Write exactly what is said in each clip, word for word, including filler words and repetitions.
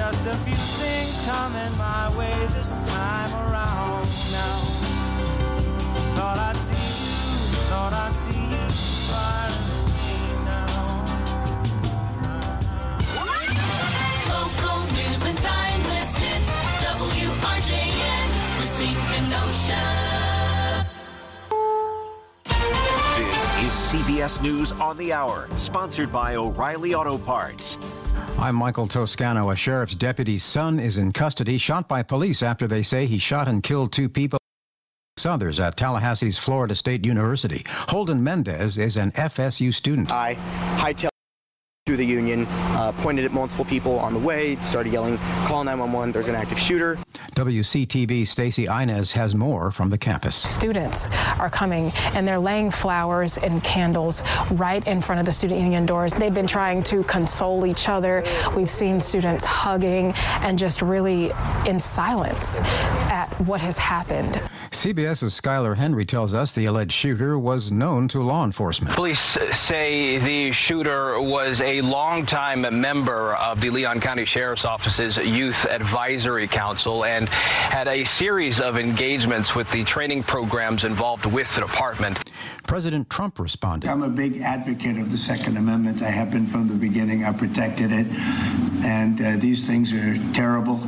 just a few things coming my way this time around now. Thought I'd see you, thought I'd see you smiling at me now. Local news and timeless hits, W R J N, Racine Kenosha. This is C B S News on the Hour, sponsored by O'Reilly Auto Parts. I'm Michael Toscano. A sheriff's deputy's son is in custody, shot by police after they say he shot and killed two people. Others at Tallahassee's Florida State University. Holden Mendez is an F S U student. I hightailed through the Union, uh, pointed at multiple people on the way, started yelling, call nine one one, there's an active shooter. W C T V's Stacey Inez has more from the campus. Students are coming and they're laying flowers and candles right in front of the student union doors. They've been trying to console each other. We've seen students hugging and just really in silence at what has happened. CBS's Skylar Henry tells us the alleged shooter was known to law enforcement. Police say the shooter was a longtime member of the Leon County Sheriff's Office's Youth Advisory Council and had a series of engagements with the training programs involved with the department. President Trump responded. I'm a big advocate of the Second Amendment. I have been from the beginning. I protected it. And uh, these things are terrible.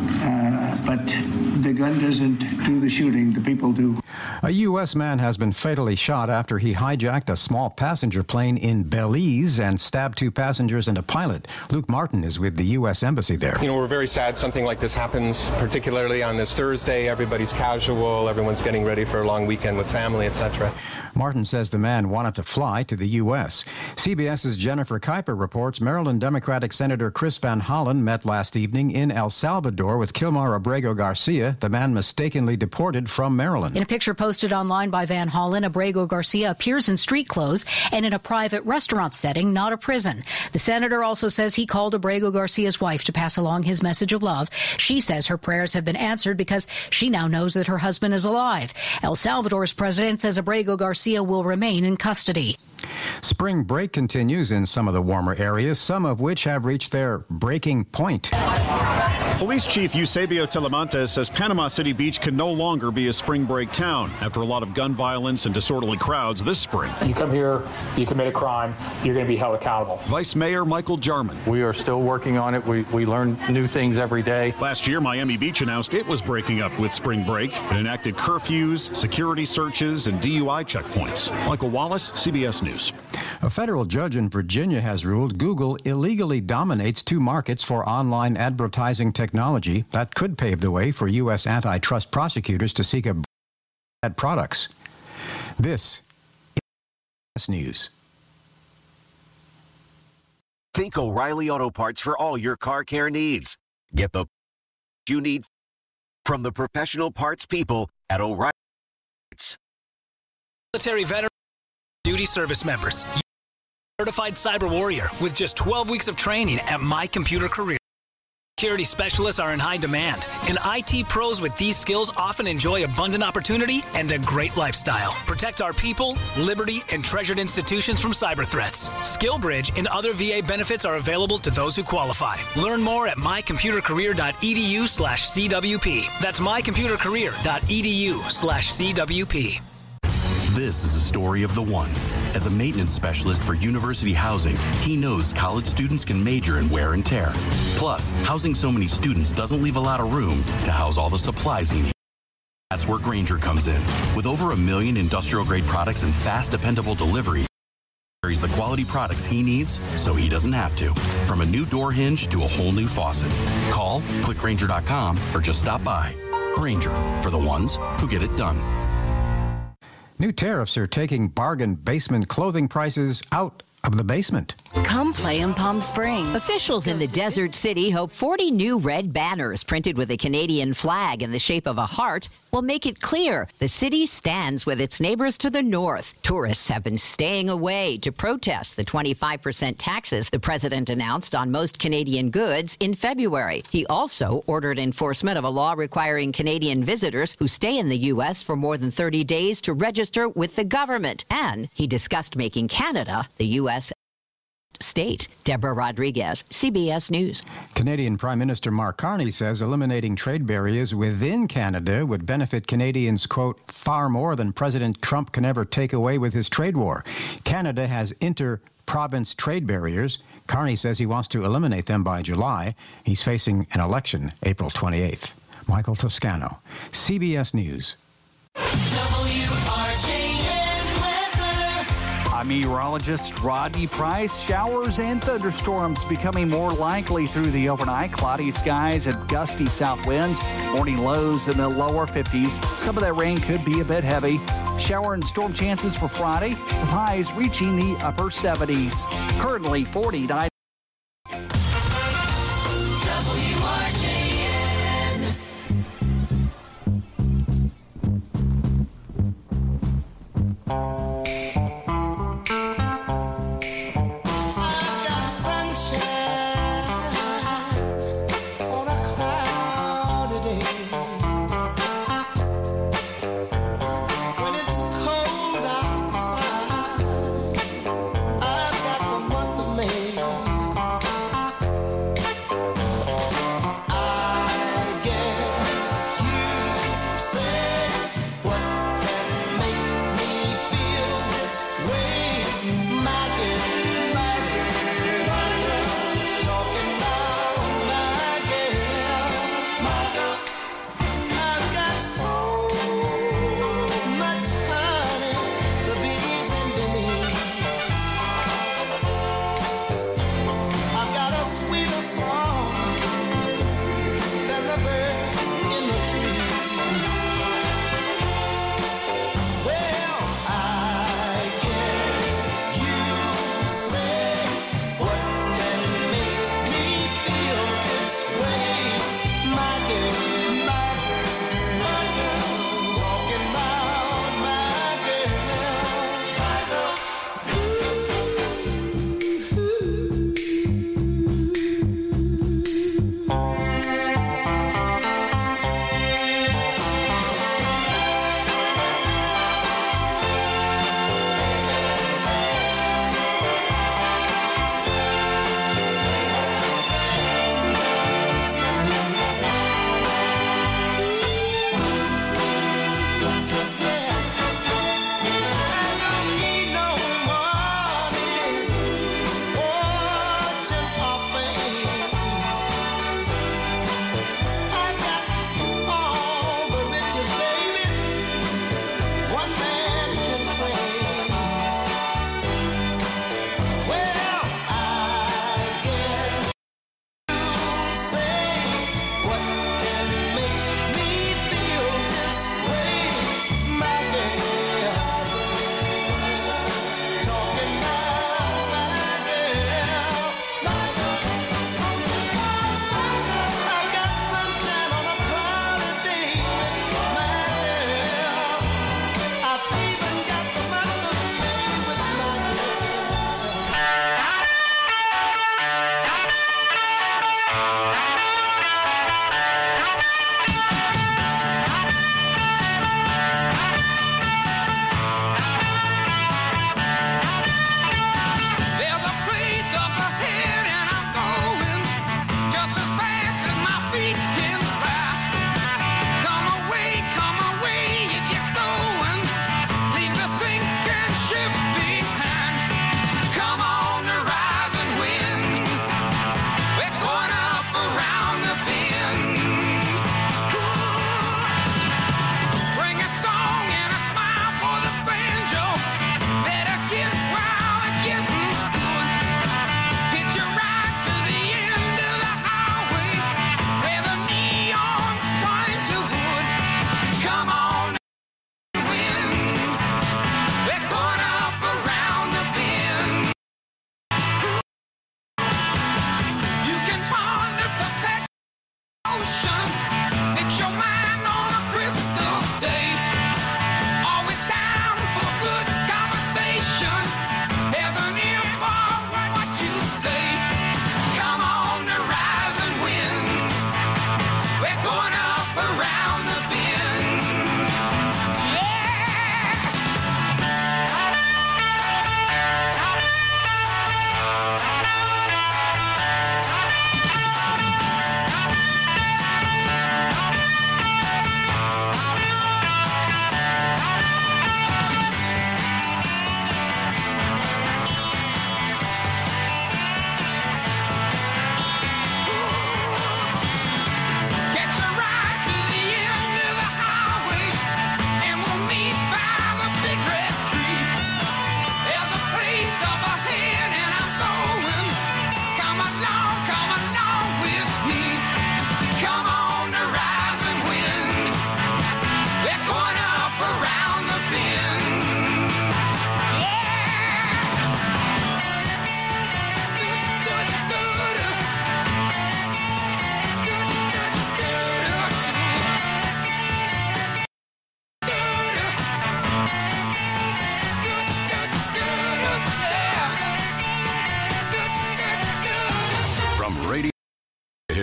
Uh, but the gun doesn't do the shooting. The people do. A U S man has been fatally shot after he hijacked a small passenger plane in Belize and stabbed two passengers and a pilot. Luke Martin is with the U S Embassy there. You know, we're very sad something like this happens, particularly on this Thursday. Everybody's casual. Everyone's getting ready for a long weekend with family, et cetera. Martin says the man wanted to fly to the U S CBS's Jennifer Kuiper reports Maryland Democratic Senator Chris Van Hollen met last evening in El Salvador with Kilmar Abrego Garcia, the man mistakenly deported from Maryland. In a picture posted online by Van Hollen, Abrego Garcia appears in street clothes and in a private restaurant setting, not a prison. The senator also says he called Abrego Garcia's wife to pass along his message of love. She says her prayers have been answered because she now knows that her husband is alive. El Salvador's president says Abrego Garcia will remain in custody. Spring break continues in some of the warmer areas, some of which have reached their breaking point. Police Chief Eusebio Telemontes says Panama City Beach can no longer be a spring break town after a lot of gun violence and disorderly crowds this spring. You come here, you commit a crime, you're going to be held accountable. Vice Mayor Michael Jarman. We are still working on it. We, we learn new things every day. Last year, Miami Beach announced it was breaking up with spring break. It enacted curfews, security searches, and D U I checkpoints. Michael Wallace, C B S News. A federal judge in Virginia has ruled Google illegally dominates two markets for online advertising technology that could pave the way for U S antitrust prosecutors to seek a bad products. This is News. Think O'Reilly Auto Parts for all your car care needs. Get the you need from the professional parts people at O'Reilly. Military veteran duty service members. Certified cyber warrior with just twelve weeks of training at My Computer Career. Security specialists are in high demand, and I T pros with these skills often enjoy abundant opportunity and a great lifestyle. Protect our people, liberty, and treasured institutions from cyber threats. SkillBridge and other V A benefits are available to those who qualify. Learn more at mycomputercareer.edu slash CWP. That's mycomputercareer.edu slash CWP. This is a story of the one. As a maintenance specialist for University Housing, he knows college students can major in wear and tear. Plus, housing so many students doesn't leave a lot of room to house all the supplies he needs. That's where Grainger comes in. With over a million industrial-grade products and fast, dependable delivery, he carries the quality products he needs so he doesn't have to. From a new door hinge to a whole new faucet. Call, click Grainger dot com, or just stop by. Grainger, for the ones who get it done. New tariffs are taking bargain basement clothing prices out of the basement. Come play in Palm Springs. Officials in the Desert City hope forty new red banners printed with a Canadian flag in the shape of a heart will make it clear the city stands with its neighbors to the north. Tourists have been staying away to protest the twenty-five percent taxes the president announced on most Canadian goods in February. He also ordered enforcement of a law requiring Canadian visitors who stay in the U S for more than thirty days to register with the government. And he discussed making Canada the U S state. Deborah Rodriguez, C B S News. Canadian Prime Minister Mark Carney says eliminating trade barriers within Canada would benefit Canadians, quote, far more than President Trump can ever take away with his trade war. Canada has inter-province trade barriers. Carney says he wants to eliminate them by July. He's facing an election April twenty-eighth. Michael Toscano, C B S News. W R J N weather. I'm meteorologist Rodney Price. Showers and thunderstorms becoming more likely through the overnight. Cloudy skies and gusty south winds. Morning lows in the lower fifties. Some of that rain could be a bit heavy. Shower and storm chances for Friday, with highs reaching the upper seventies. Currently forty-nine. I've got the month of May.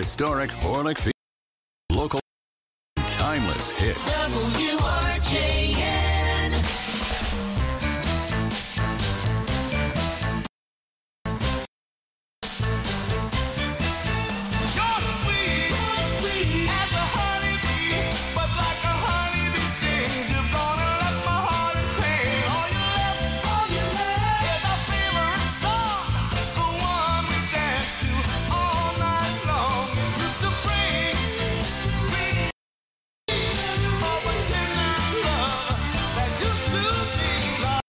historic Orlick Field. Local timeless hits. W R J N. You're sweet, sweet as a honeybee, but like a honeybee stings, you're gonna let my heart in pain. All you left, all you left is our favorite song, the one we dance to all night long. It used to bring sweet of a tender love that used to be like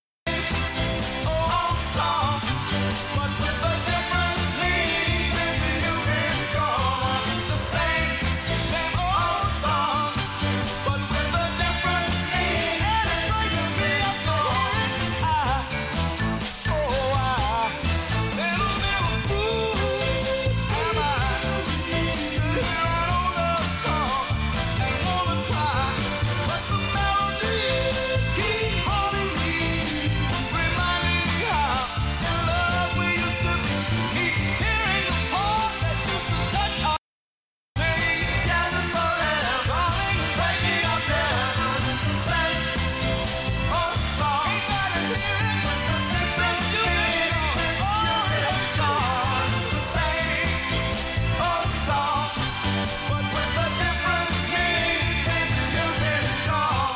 old song, but with a different meaning since you've been gone. It's the same, same old song, but with a different meaning, and it breaks me up to hear it. I, oh, I sentimental fool am I to hear an old love song and wanna cry, but the melodies keep haunting me, reminding me how in love we used to be. Keep hearing the part that used to touch our singing together forever, falling, breaking up never. It's the same old song. Ain't got to hear it since you've been gone. It's the same old song, but with a different meaning since you've been gone.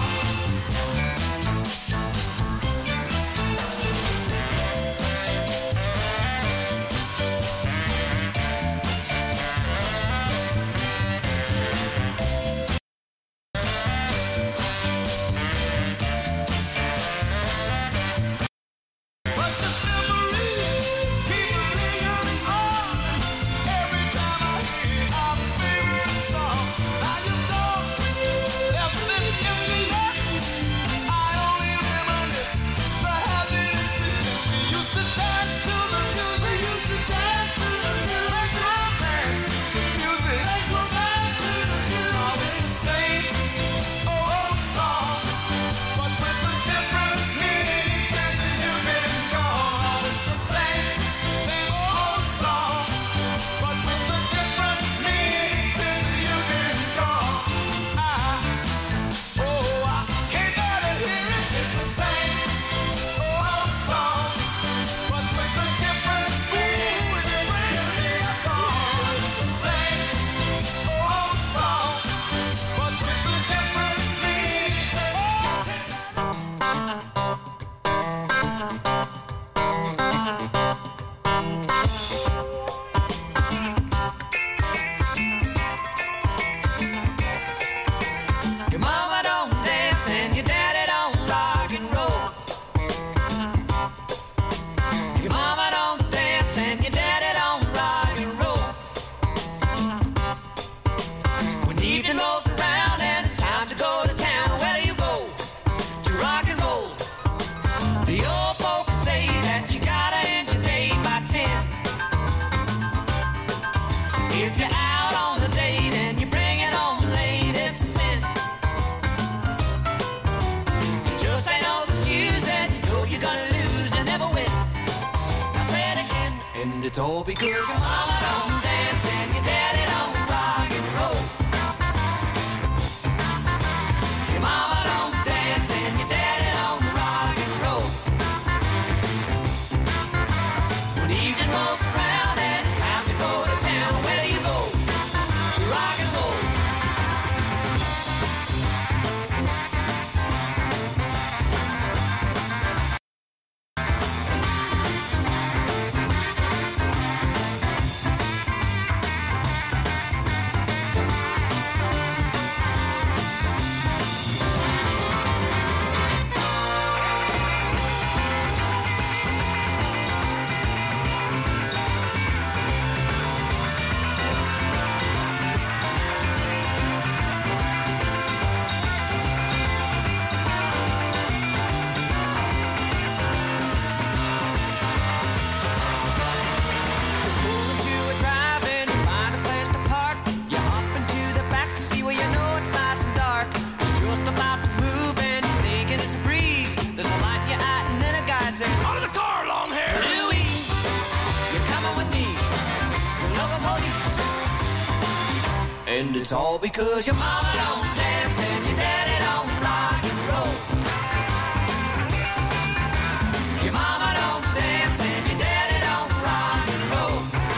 Precious memories keep lingering on. Every time I hear our favorite song, now you know there's this emptiness. I only reminisce the happiness we spent. We used to dance to the music. We used to dance to the music. Make romance to the music. Make romance to the music. Now it's the same old song, but with a different meaning since you've been gone. Now it's the same, same old song, but with a different meaning since you've been gone. I, oh, I can't bear to hear it. It's the same old song, but with a different meaning. It brings me up on. It's the same old song, but with a different meaning. Your mama don't dance and your daddy don't rock and roll. Your mama don't dance and your daddy don't rock and roll. When evening rolls around and it's time to go to town, where do you go to rock and roll? The old folks say that you gotta end your day by ten. If you're out on a date and you bring it home late, it's a sin. You just ain't no excuse and you know you're gonna lose and never win. I'll say it again, and it's all because your mama don't dance and your daddy don't rock and roll. Your mama don't dance and your daddy don't rock and roll. When evening rolls around and it's time to go to town, where do you go to rock and roll? And it's all because your mama don't dance and your daddy don't rock and roll. Your mama don't dance and your daddy don't rock and roll.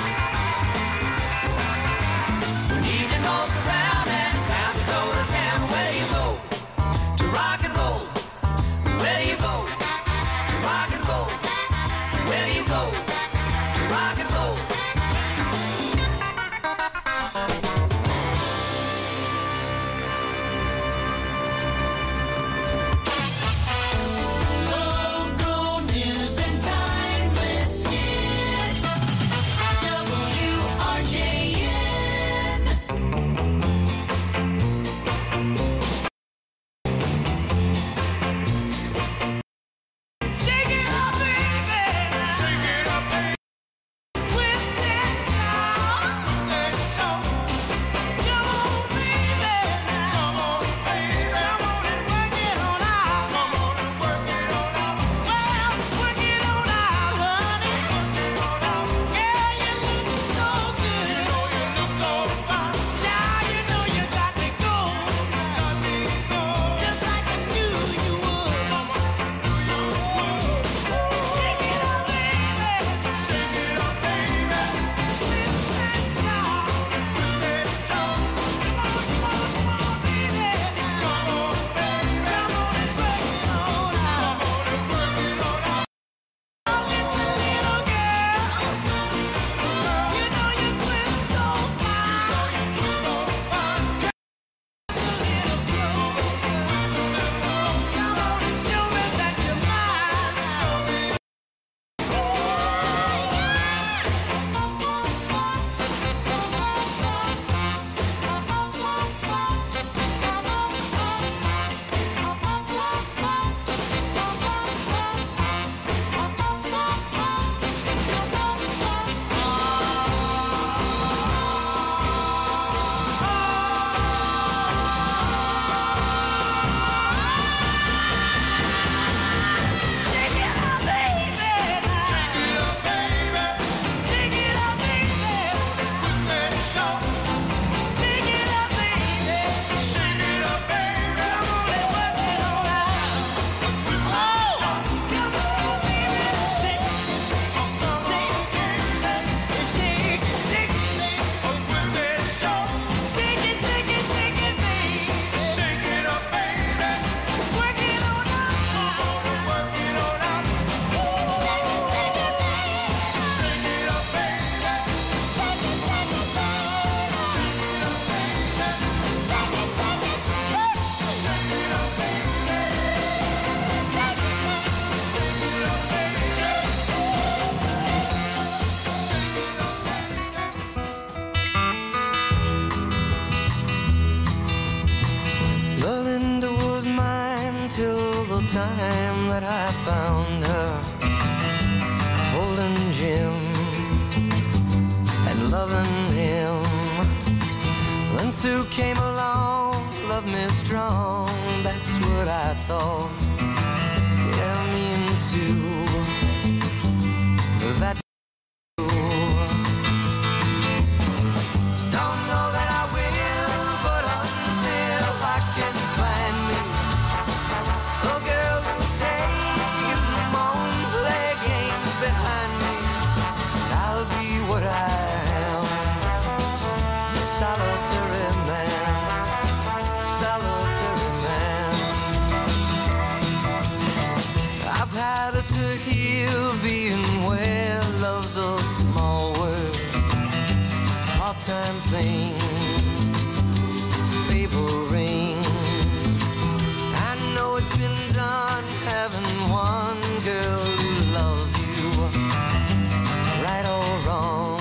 When evening rolls around and it's time to go to town, where do you go? To rock and roll. Where do you go? To rock and roll. Where do you go? To rock and roll. Local news and timeless hits. W R J N. Shake it up, baby. Shake it up, baby. Twist that shout. Twist that shout. Come on, baby. Come on, baby. Come on and work it on out. Come on and work it on out. Well, work it on out, honey. Work it on out. Girl, you look so good. You know you look so fine. Child, you know you got me going. Got me going. Just like I knew you would. Come on, I knew you would. Shake it up, baby. Shake it up, baby. Twist that shout. Twist that shout. Come on, come on, come on, baby. Come on, baby. Come on and work it on out. Come on and work it on out. Oh, listen, little girl. You know you twist so fine. You know you twist so fine. Just a little closer. Come on and show me that you're mine. Shake it up, baby. Shake it up, baby. Shake it up, baby. Twist that shout. Shake it up, baby. Shake it up, baby. Come on and work it on out. Twist that shout. Come on, baby. Shake, shake, shake, shake, shake, oh, twist that shout. Shake it, shake it, shake it, baby. Shake it up, baby. Work it on out. Work it on out. Shake it up, baby. Belinda was mine till the time that I found her holding Jim and loving him. When Sue came along, loved me strong, that's what I thought. Yeah, me and Sue, that don't know that I will, but until I can find me a girl who'll stay and won't play games behind me, I'll be what I am, solitary man, solitary man. I've had it to heal being where love's a small word, part-time thing, paper ring. I know it's been done having one girl who loves you, right or wrong,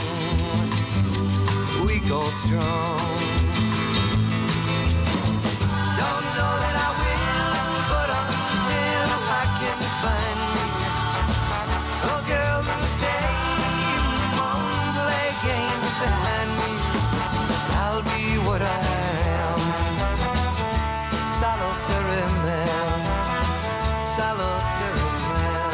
weak or strong. Don't know that I will, but until I can find me a girl who'll stay and won't play games behind me, I'll be what I am, solitary man, solitary man.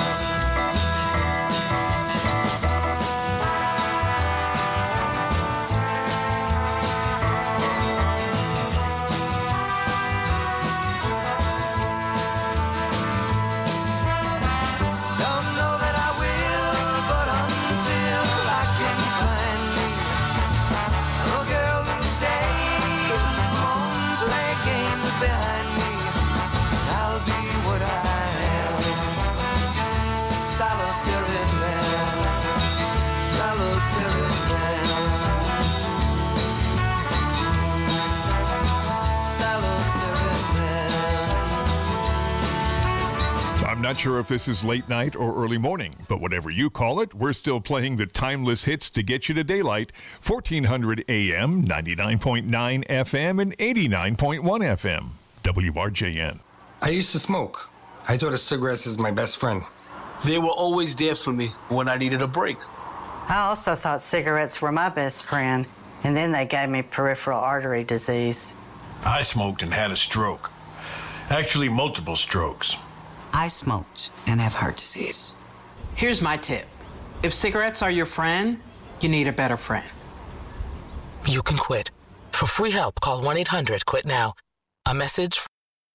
Not sure if this is late night or early morning, but whatever you call it, we're still playing the timeless hits to get you to daylight. fourteen hundred A M, ninety-nine point nine F M, and eighty-nine point one F M. W R J N. I used to smoke. I thought of cigarettes as my best friend. They were always there for me when I needed a break. I also thought cigarettes were my best friend, and then they gave me peripheral artery disease. I smoked and had a stroke. Actually, multiple strokes. I smoked and have heart disease. Here's my tip. If cigarettes are your friend, you need a better friend. You can quit. For free help, call one eight hundred quit now. A message from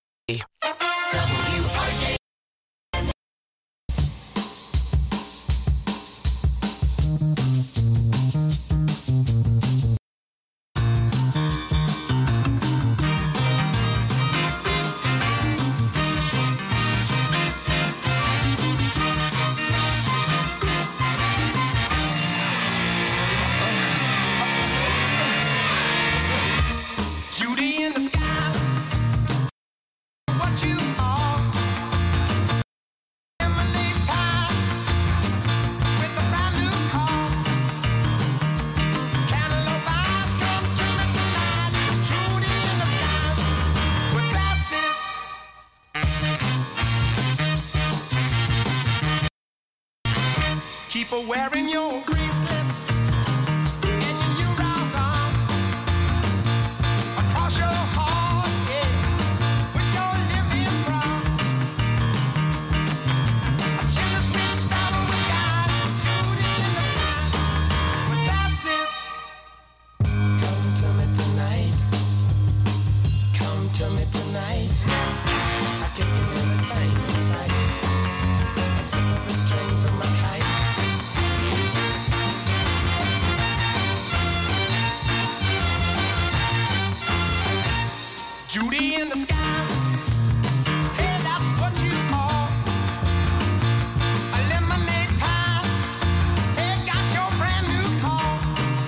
Judy in the sky, what you are. Lemonade pie with a brand new car. Cantaloupe eyes come to me tonight. Judy in the sky with glasses. Keep her wearing your bracelets and your new round arm. Across your heart, yeah, with your living brown. A chimney sweet sparrow with guide, Judy in the sky, with glasses. Come to me tonight, come to me tonight. I can hear everything in sight. I zip up the strings of my kite. Judy in the sky, hey, that's what you are. A lemonade pie, hey, got your brand new car.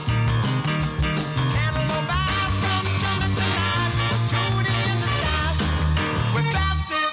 Cantaloupe eyes come to me tonight. Judy in the sky, with glasses.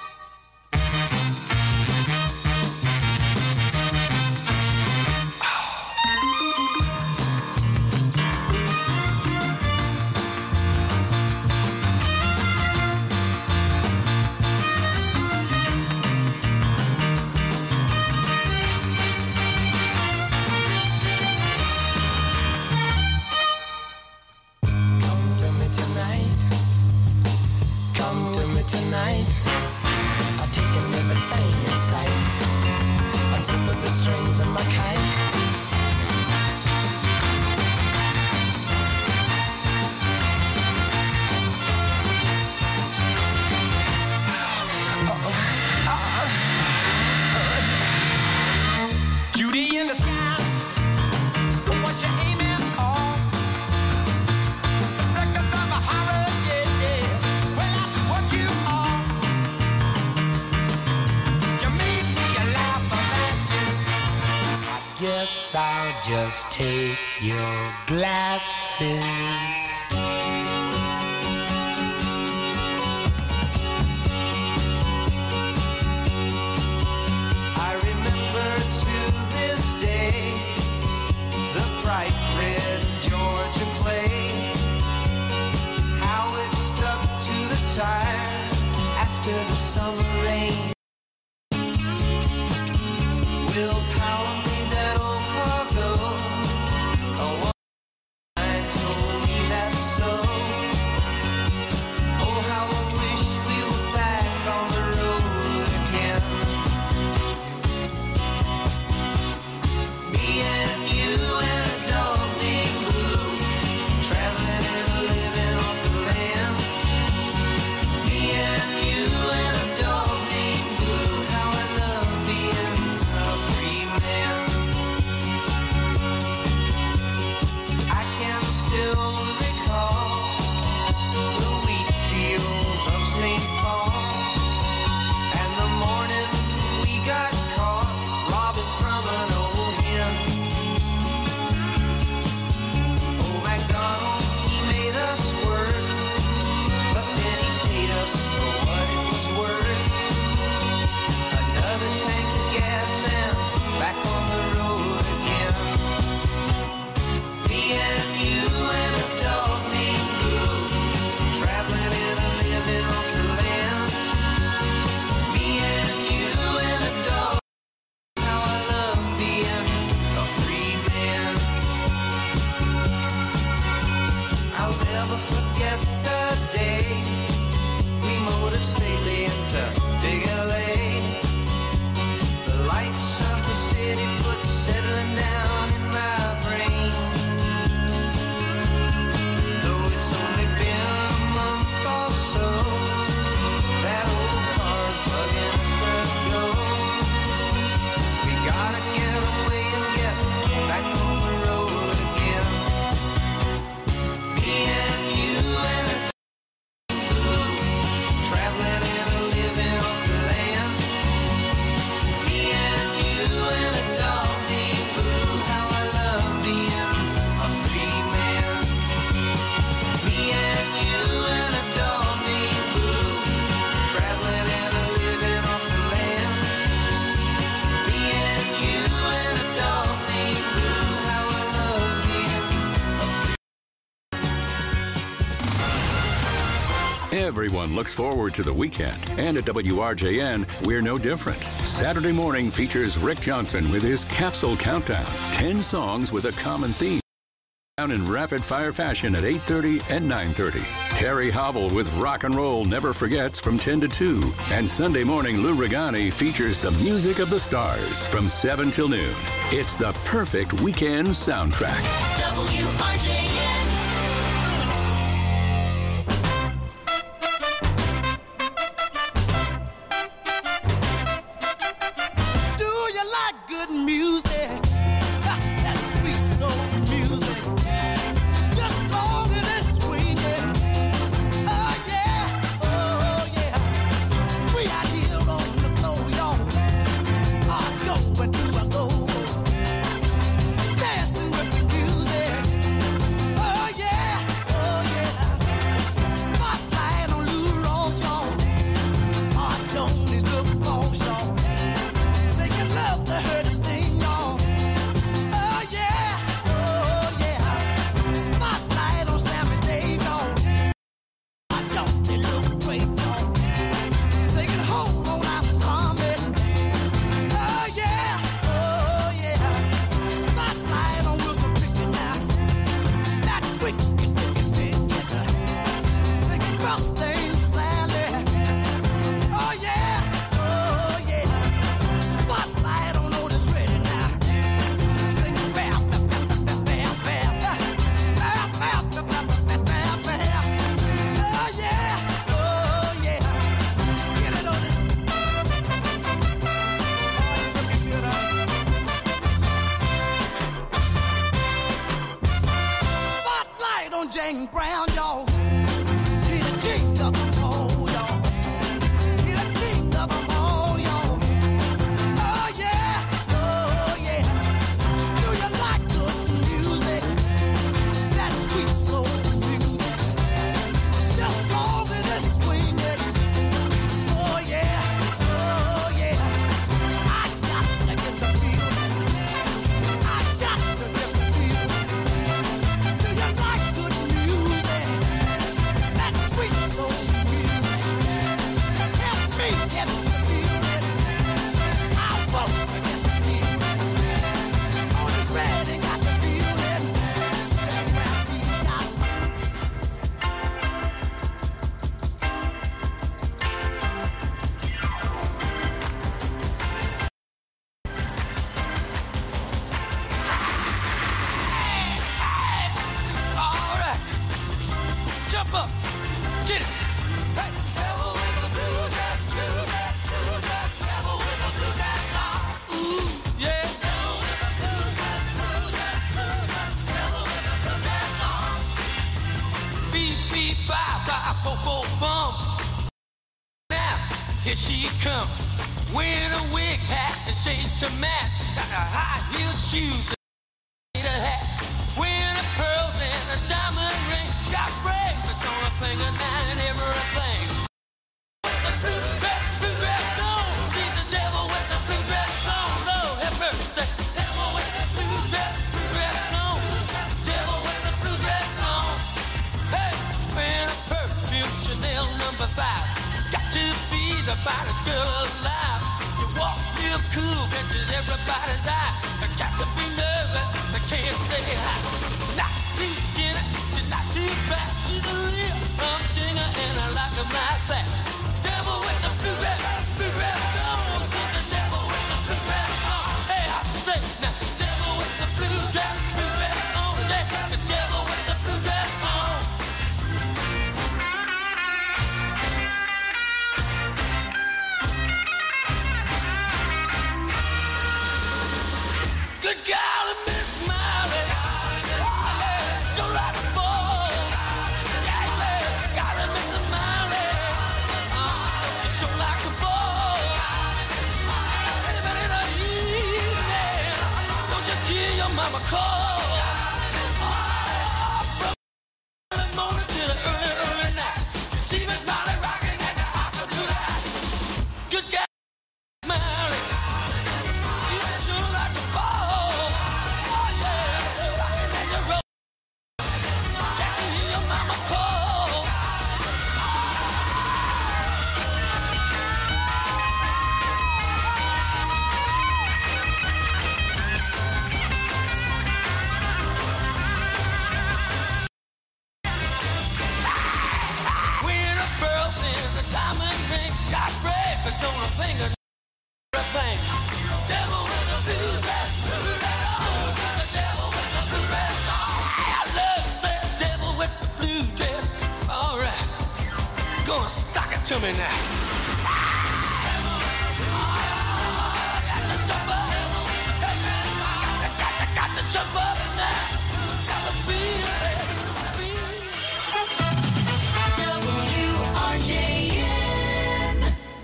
Come to me tonight, come to me tonight. I've taken everything in sight. Unzip the strings of my kite. Judy in the sky, what you aiming for? Seconds of a horror, yeah, yeah. Well, that's what you are. You made me a laugh about you. I guess I'll just take your glasses. I remember to this day the bright red Georgia clay, how it stuck to the tire after the summer rain. Will power me that old cargo. A one told me that so never forget the day we motored stately into Big L A. The lights of the city put settling down in my brain. Though it's only been a month or so, that old car's bugging stuck go. We gotta get away and get back on the road again. Me and you and a boo, traveling and a living off the land. Me and you and a dog named Boo, how I love being a free man. Me and you and a dog named Boo, traveling and a living off the land. Me and you and a dog named Boo, how I love being a free. Everyone looks forward to the weekend, and at W R J N, we're no different. Saturday morning features Rick Johnson with his Capsule Countdown. ten songs with a common theme. Down in rapid-fire fashion at eight thirty and nine thirty. Terry Hobble with Rock and Roll Never Forgets from ten to two. And Sunday morning, Lou Regani features the music of the stars from seven till noon. It's the perfect weekend soundtrack. W R J N. Do you like good music? That sweet soul music. Just long as it's swinging. Oh yeah, oh yeah. We out here on the floor, y'all. Are going to a go-go. Dancing with the music. Oh yeah, oh yeah. Spotlight on Lou Rawls, y'all. Oh, don't it look boss, y'all. Singing love to her to thing, y'all. Oh yeah, oh yeah. Spotlight on Sammy Dave, y'all. Oh, don't it look great, y'all. Singing home on our coming. Oh yeah, oh yeah. Spotlight on Wilson Pickett now. That wicked, wicked, wicked. Singing Rustin Sally. Oh yeah, oh yeah. Spotlight on Otis Redding now. Singing bam, bam, bam, bam, bam, bam. Bam, bam, bam, bam, bam, bam, bam. Oh yeah, oh yeah. Get it, Otis. Spotlight on Jane Brown, y'all. He the king of them all, y'all. He the king of them all, y'all. Oh yeah, oh yeah. Do you like good music? That sweet soul music. Just long as it's swinging. Oh yeah, oh yeah. I got to get the feeling. I got to get the feeling. Do you like good music? That sweet soul music. Help me get the feeling. I won't forget the feeling. On this ready, got the feeling. Take my feet out. All right. Jump up. Get it. Hey. Devil with a blue dress, blue dress, blue dress. Devil with a blue dress on. Ooh, yeah. Devil with a blue dress, blue dress, blue dress. Devil with a blue dress on. Beep, beep, bye, bye, bo, bo, bum. Now, here she comes. Wearing a wig hat and shades to match. Got a high-heeled shoes. Need a hat, wearing a pearls and a diamond ring. Got bracelets on her finger now and everything. The blue dress, blue dress on. She's the devil with the blue dress on. Lord have mercy. Devil with the blue dress, blue dress on. Devil with the blue dress on. Hey, wearing a perfume Chanel number five. Got to be the baddest girl alive. You walk real cool, catches everybody's eye. I got to be nervous, I can't say hi. Not too skinny, she's not too fat. She Go and suck it to me now. Got to jump up now. Got to feel it. W R J N.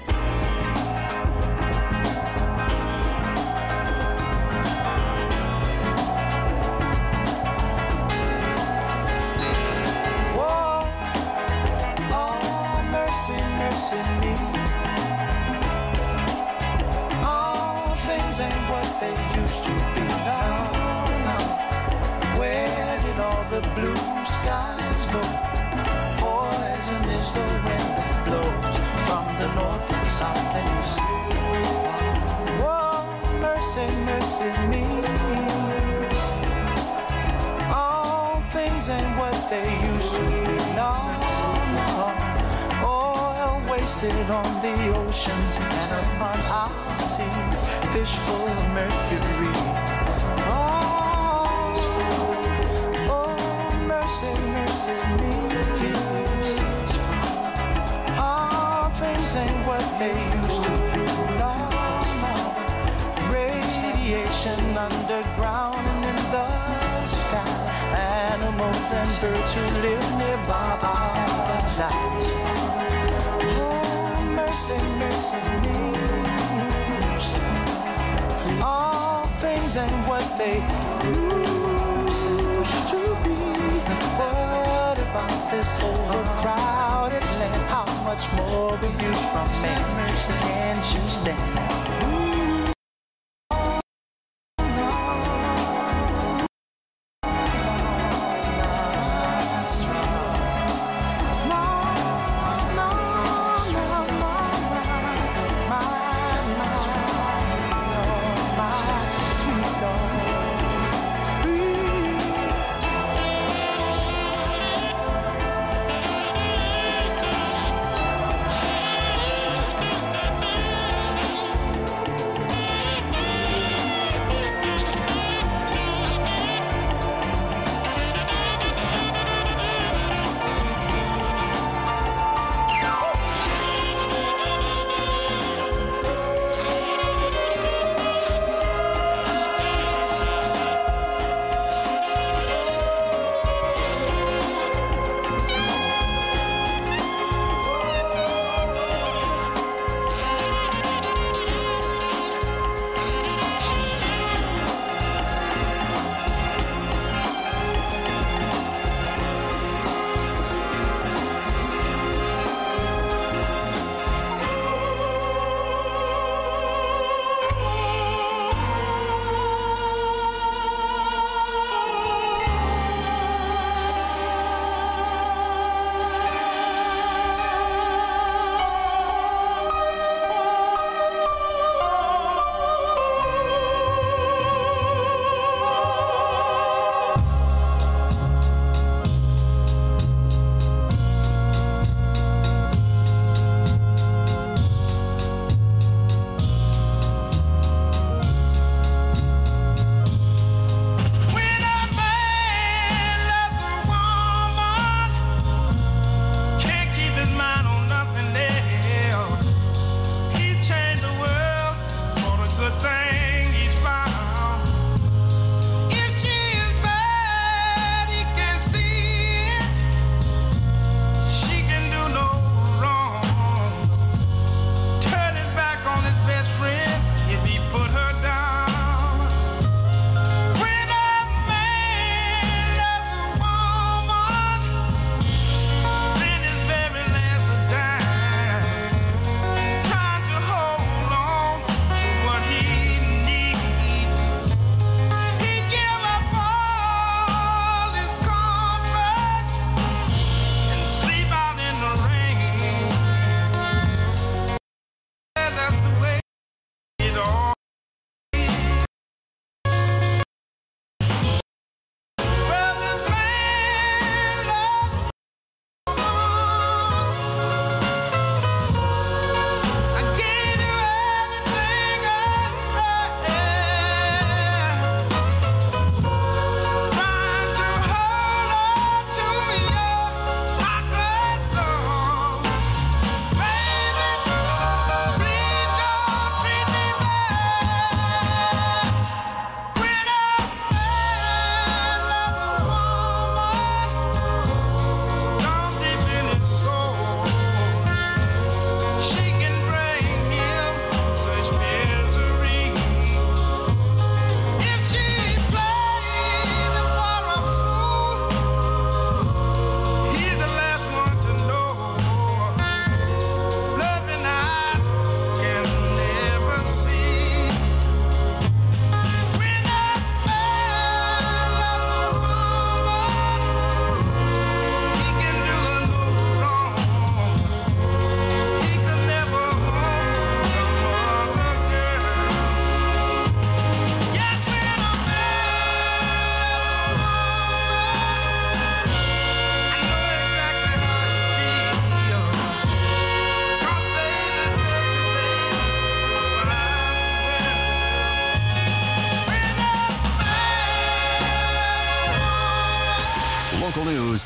Whoa, oh, mercy, mercy me. All things ain't what they used to be. No, no. Where did all the blue skies go? Poison is the wind that blows from the north and south and east. Whoa, mercy, mercy me. All things ain't what they used to be. No, no. Oil wasted on the oceans and upon our seas. Fish full of mercury. Oh, oh, mercy, mercy me. All things ain't what they used to be. No, no. Radiation underground and in the sky. Animals and birds who live nearby are alive. Oh, mercy, mercy me. All things ain't what they used to be. What about this overcrowded land? How much more will you from me? Mercy, can't you stand that? Ooh.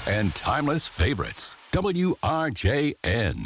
and timeless favorites. W R J N.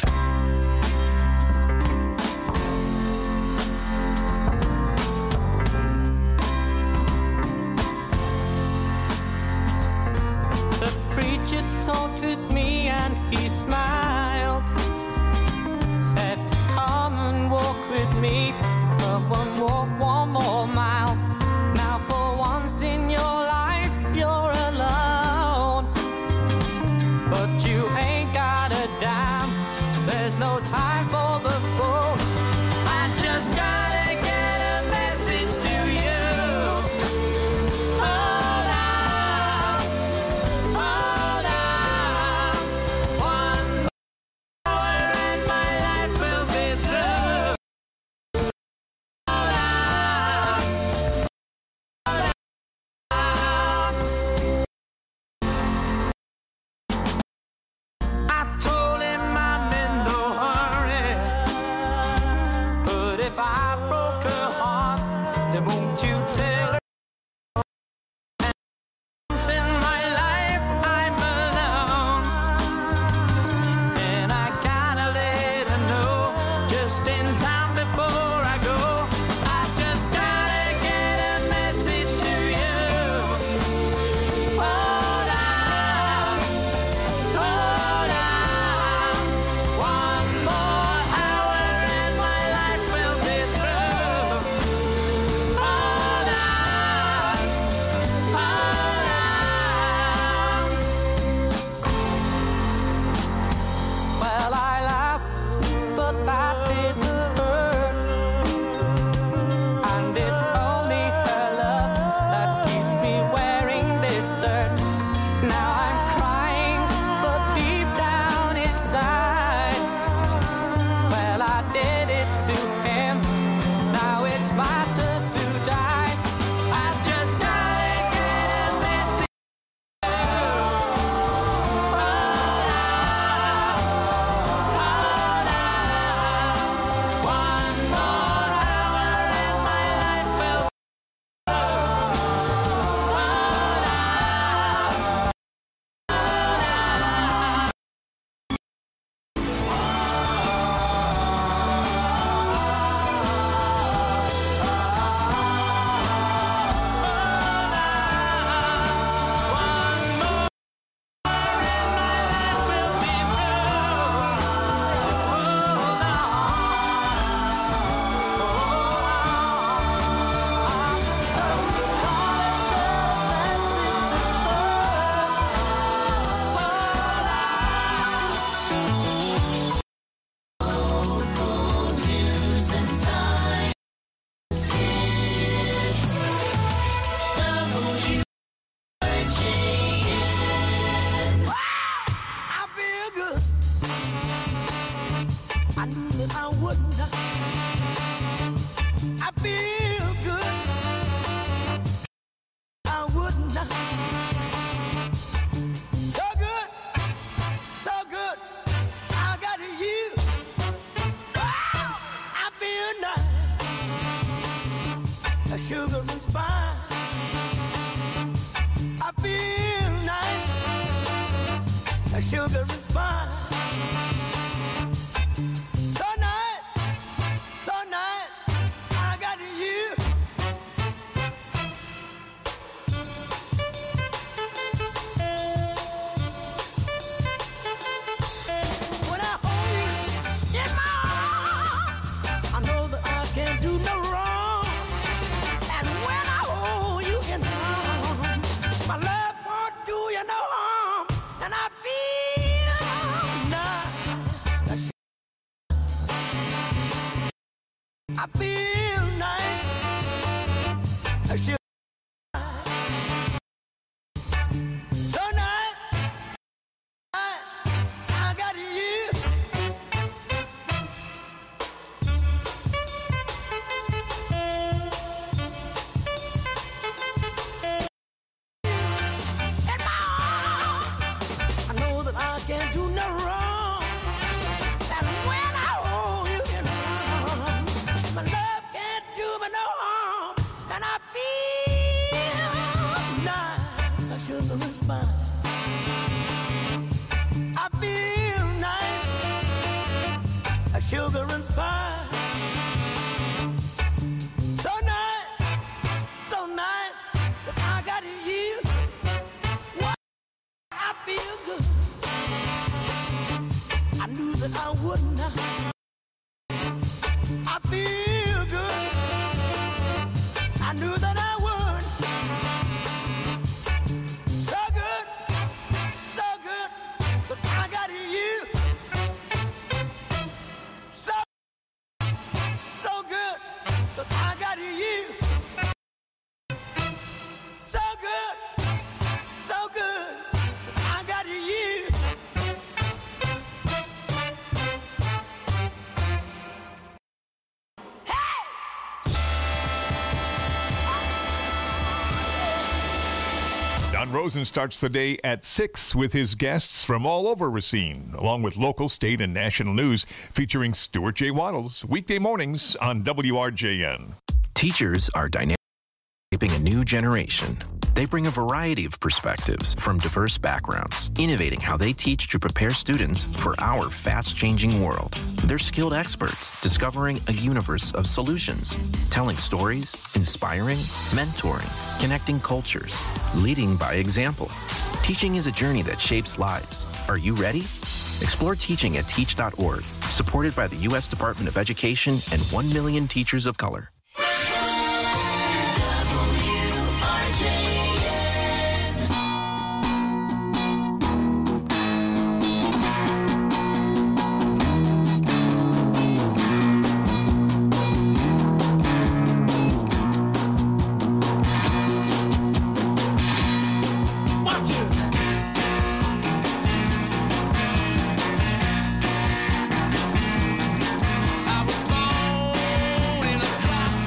The preacher talked with me and he smiled. Said, come and walk with me. Come and walk one more mile. Now for once in your life you're alone. But you ain't got a dime. There's no time for the phone. I just gotta get a message to you. Hold on, hold on. One more hour and my life will be through. Hold on, hold on. I told him I'm in no hurry, but if I broke her heart, then won't you tell her? Once in my life I'm alone, and I gotta let her know just in time before I go. I just gotta get a message to you. Hold on, hold on. One more hour and my life will be through. Hold on, hold on. Well, I laughed, but that didn't hurt. And it's only her love that keeps me wearing this dirt. Now I'm crying, but deep down inside, well, I did it to him. Now it's my turn to die. I just gotta get a message. One more hour and my life will I feel good. I knew that I wouldn't. I feel good. I wouldn't. So good, so good. I got you. Wow, I feel nice. A sugar and spice. I feel nice. A sugar and spice. So nice, so nice. I got you. When I hold you in my arms, I know that I can't do no wrong. And when I hold you in my arms, my love won't do you no harm. And I feel nice. I feel nice. I feel so nice. Nice. I got you. In my arms, I know that I can't do no wrong. And when I hold you in my arms, my love can't do me no harm. And I feel nice. I sugar and spice. sugar and spice. So nice, so nice that I got you. Why I feel good. I knew that I would not. I feel good. I knew that I would. So good, so good that I got you. So, so good that I got you. So good, so good that I got you. Don Rosen starts the day at six with his guests from all over Racine, along with local, state, and national news featuring Stuart J. Waddles, weekday mornings on W R J N. Teachers are dynamic, shaping a new generation. They bring a variety of perspectives from diverse backgrounds, innovating how they teach to prepare students for our fast-changing world. They're skilled experts, discovering a universe of solutions, telling stories, inspiring, mentoring, connecting cultures, leading by example. Teaching is a journey that shapes lives. Are you ready? Explore teaching at teach dot org, supported by the U S Department of Education and one million teachers of color. I was born in a dry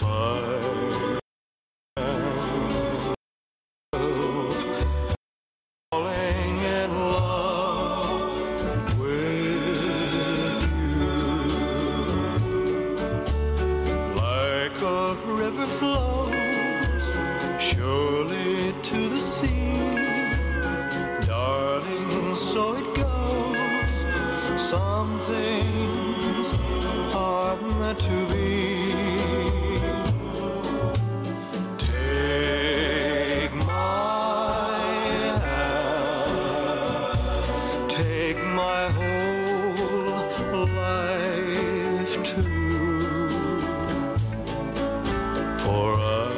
I falling in love with you, like a river flows surely to the sea, darling, so it goes. Some things are meant to be. Take my hand, take my whole life too, for I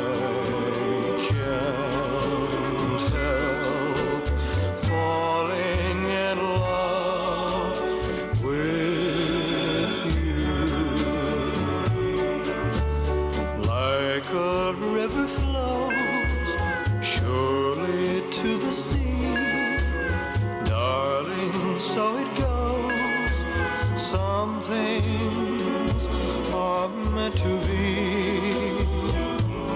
can't help falling in love with you, like a river flows surely to the sea, darling, so it goes. Some things are meant to be.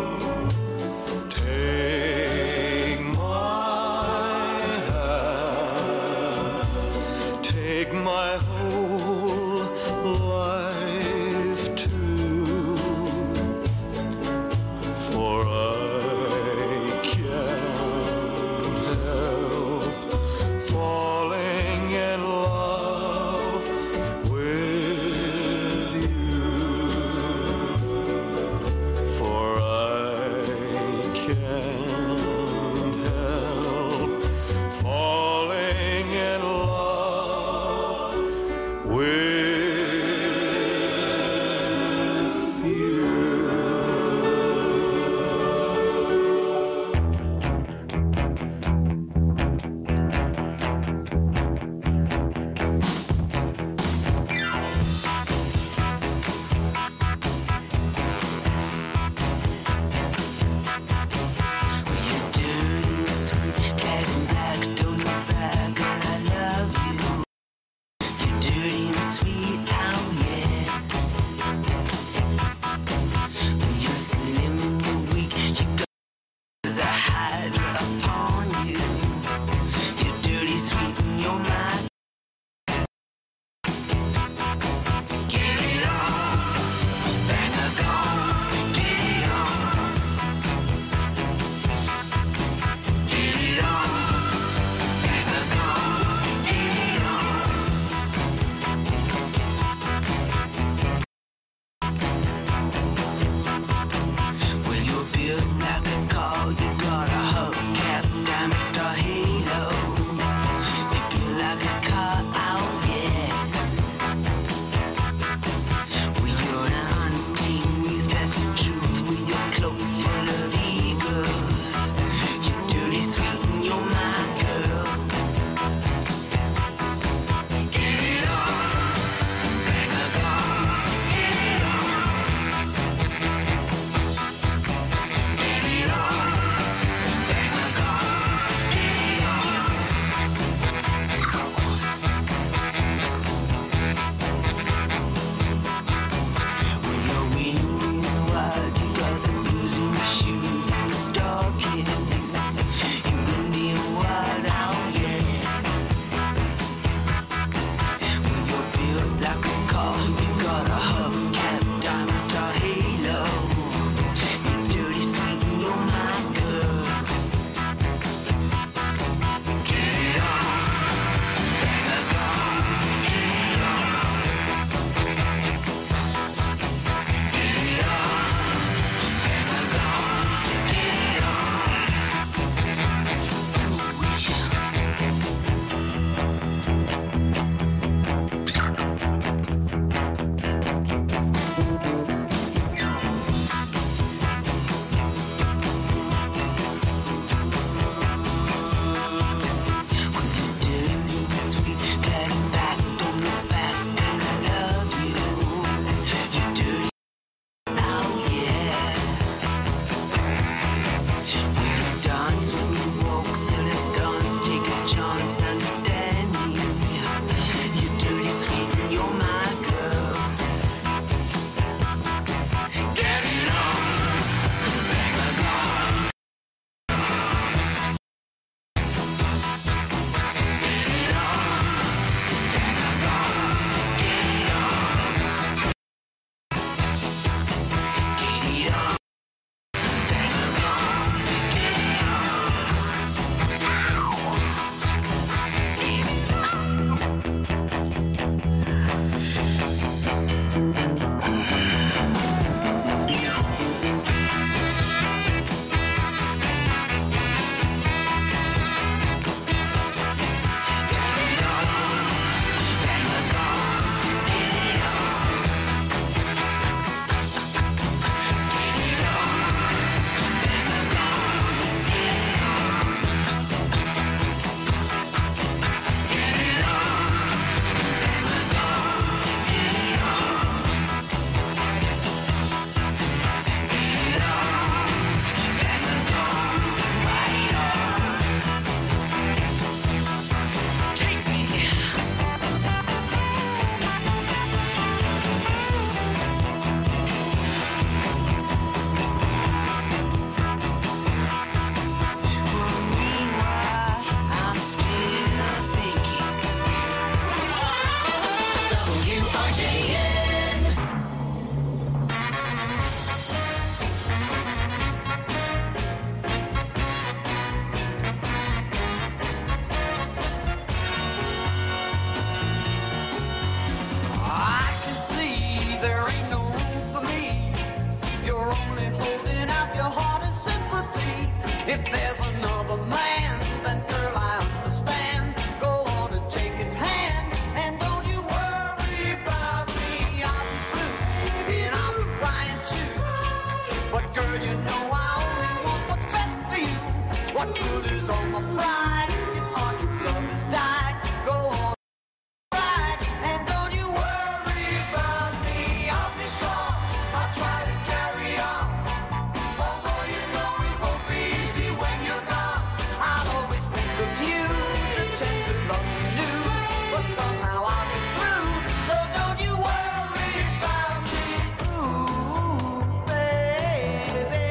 only holding out your heart and sympathy. If there's another man, then girl, I understand. Go on and take his hand, and don't you worry about me. I'll be blue, and I'll be crying too. But girl, you know I only want what's best for you. What good is all my pride if our true love has died? Go on. And don't you worry about me, I'll be strong, I'll try to carry on. Although you know it won't be easy when you're gone. I'll always think of you, the tender love you knew. But somehow I'll get through, so don't you worry about me. Ooh, baby.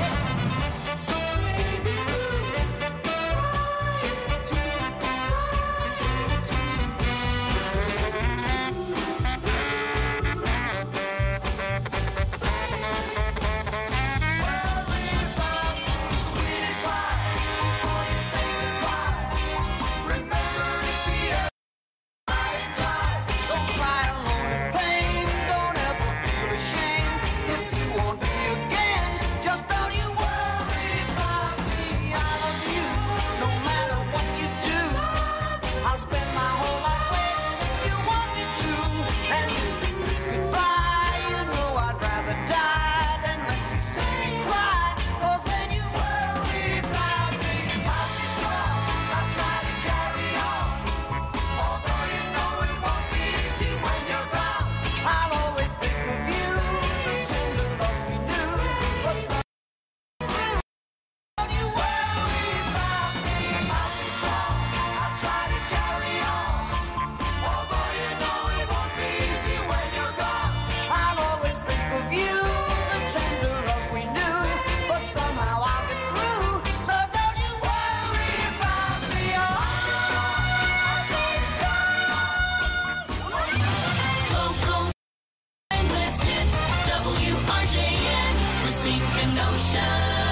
Don't cry alone in pain, don't ever feel ashamed. If you want me again, just don't you worry about me. I love you, no matter what you do. I'll spend my whole life waiting if you want me to. And if this is goodbye, you know I'd rather die than let you see me cry. 'Cause when you worry about me, I'll be strong, I'll try to carry on. Although you know it won't be easy when you're gone. I'll always think of you, the tender love we knew. But some don't you worry about me. I'll be strong, I'll try to carry on. Although you know it won't be easy when you're gone. I'll always think of you, the tender love we knew. But somehow I'll get through, so don't you worry about me. Local timeless hits, W R J N, Racine Kenosha.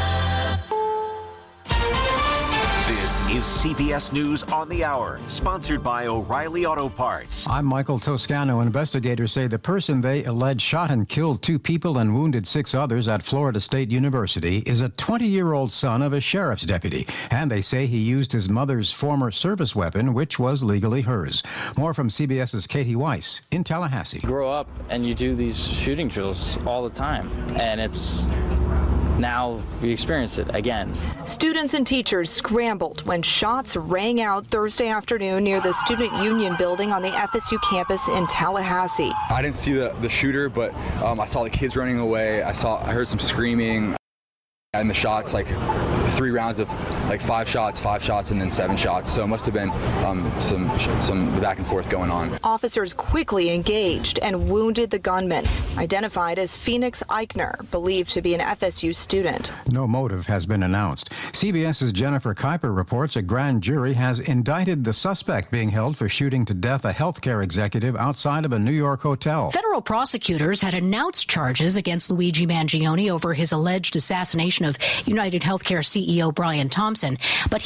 This is C B S News on the Hour, sponsored by O'Reilly Auto Parts. I'm Michael Toscano. Investigators say the person they allege shot and killed two people and wounded six others at Florida State University is a twenty-year-old son of a sheriff's deputy. And they say he used his mother's former service weapon, which was legally hers. More from CBS's Katie Weiss in Tallahassee. You grow up and you do these shooting drills all the time, and it's now we experience it again. Students and teachers scrambled when shots rang out Thursday afternoon near the Student Union building on the F S U campus in Tallahassee. I didn't see the, the shooter, but um, I saw the kids running away. I saw, I heard some screaming, and the shots, like three rounds of like five shots, five shots, and then seven shots. So it must have been um, some some back and forth going on. Officers quickly engaged and wounded the gunman, identified as Phoenix Eichner, believed to be an F S U student. No motive has been announced. CBS's Jennifer Kuiper reports a grand jury has indicted the suspect being held for shooting to death a healthcare executive outside of a New York hotel. Federal prosecutors had announced charges against Luigi Mangione over his alleged assassination of United Healthcare C E O Brian Thompson, but he